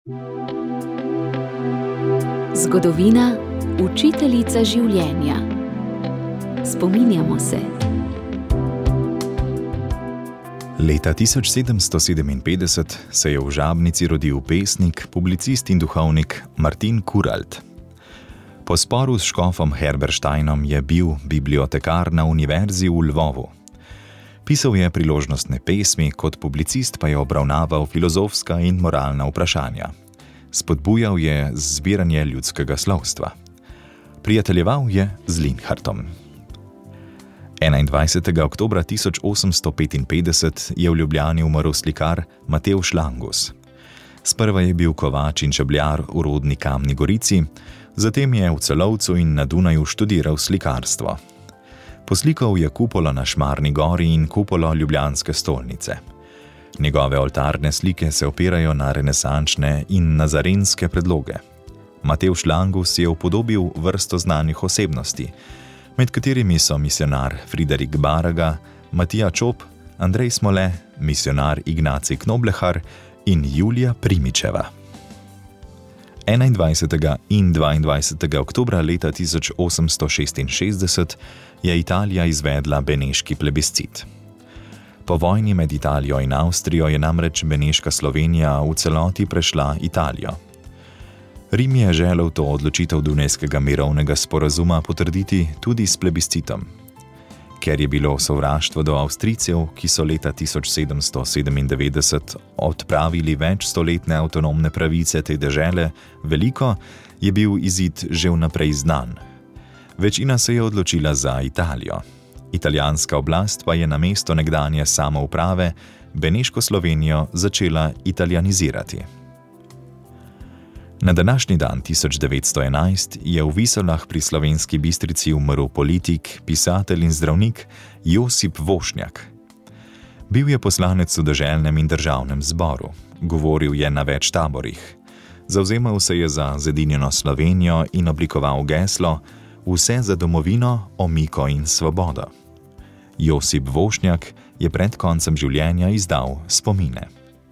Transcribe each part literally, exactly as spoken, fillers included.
Zgodovina, učiteljica življenja. Spominjamo se. Leta tisoč sedemsto sedeminpetdeset se je v Žabnici rodil pesnik, publicist in duhovnik Martin Kuralt. Po sporu s škofom Herbersteinom je bil bibliotekar na univerzi v Lvovu. Pisal je priložnostne pesmi, kot publicist pa je obravnaval filozofska in moralna vprašanja. Spodbujal je zbiranje ljudskega slovstva. Prijateljeval je z Linhartom. enaindvajsetega oktobra tisoč osemsto petinpetdeset je v Ljubljani umrl slikar Matevž Langus. Sprva je bil kovač in čebljar v rodni Kamni Gorici, zatem je v Celovcu in na Dunaju študiral slikarstvo. Poslikal je kupolo na Šmarni gori in kupolo ljubljanske stolnice. Njegove oltarne slike se opirajo na renesančne in nazarenske predloge. Matevž Langus je upodobil vrsto znanih osebnosti, med katerimi so misionar Friderik Baraga, Matija Čop, Andrej Smole, misionar Ignacij Knoblehar in Julija Primičeva. enaindvajsetega in dvaindvajsetega oktobra leta tisoč osemsto šestinšestdeset je Italija izvedla beneški plebiscit. Po vojni med Italijo in Avstrijo je namreč beneška Slovenija v celoti prešla Italijo. Rim je želel to odločitev Dunajskega mirovnega sporazuma potrditi tudi s plebiscitom. Ker je bilo sovraštvo do Avstrijcev, ki so leta tisoč sedemsto sedemindevetdeset odpravili več stoletne avtonomne pravice te dežele, veliko, je bil izid že vnaprej znan. Večina se je odločila za Italijo. Italijanska oblast pa je namesto nekdanje samouprave beneško Slovenijo začela italijanizirati. Na današnji dan tisoč devetsto enajst je v Visolah pri Slovenski Bistrici umrl politik, pisatelj in zdravnik Josip Vošnjak. Bil je poslanec v deželnem in državnem zboru, govoril je na več taborih. Zavzemal se je za zedinjeno Slovenijo in oblikoval geslo Vse za domovino, omiko in svobodo. Josip Vošnjak je pred koncem življenja izdal spomine.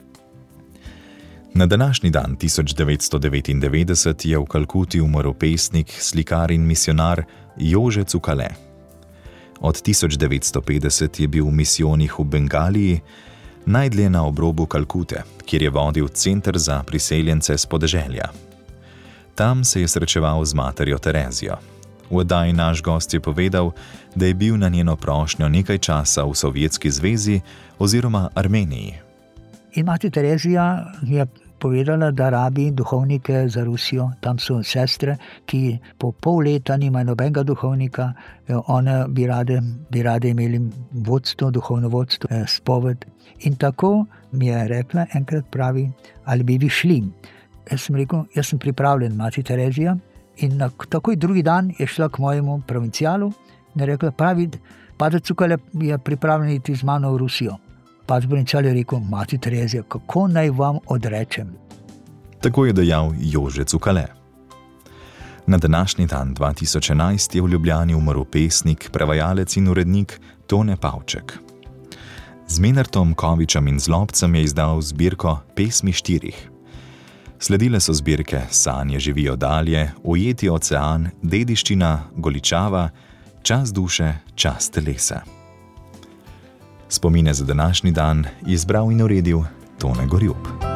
Na današnji dan tisoč devetsto devetindevetdeset je v Kalkuti umrl pesnik, slikar in misionar Jože Cukale. Od tisoč devetsto petdeset je bil v misijonih v Bengaliji, najdlje na obrobu Kalkute, kjer je vodil center za priseljence s podeželja. Tam se je srečeval z materjo Terezijo. V oddaji naš gost je povedal, da je bil na njeno prošnjo nekaj časa v Sovjetski zvezi oziroma Armeniji. In mati Terezija je povedala, da rabi duhovnike za Rusijo. Tam so sestre, ki po pol leta nimajo nobenega duhovnika. One bi rade, bi rade imeli vodstvo, duhovno vodstvo, spoved. In tako mi je rekla, enkrat pravi, ali bi vi šli. Jaz sem rekel, jaz sem pripravljen, mati Terezija. In na, takoj drugi dan je šla k mojemu provincialu in je rekla, pravi, pater Cukale je pripravljen iti z mano v Rusijo. Pater provincial je rekel, mati Terezija, kako naj vam odrečem? Tako je dejal Jože Cukale. Na današnji dan dva tisoč enajst je v Ljubljani umrl pesnik, prevajalec in urednik Tone Pavček. Z Menartom, Kovičem in Zlobcem je izdal zbirko Pesmi štirih. Sledile so zbirke Sanje živijo dalje, Ujeti ocean, Dediščina, Goličava, Čas duše, čas telesa. Spomine za današnji dan je izbral in uredil Tone Gorjup.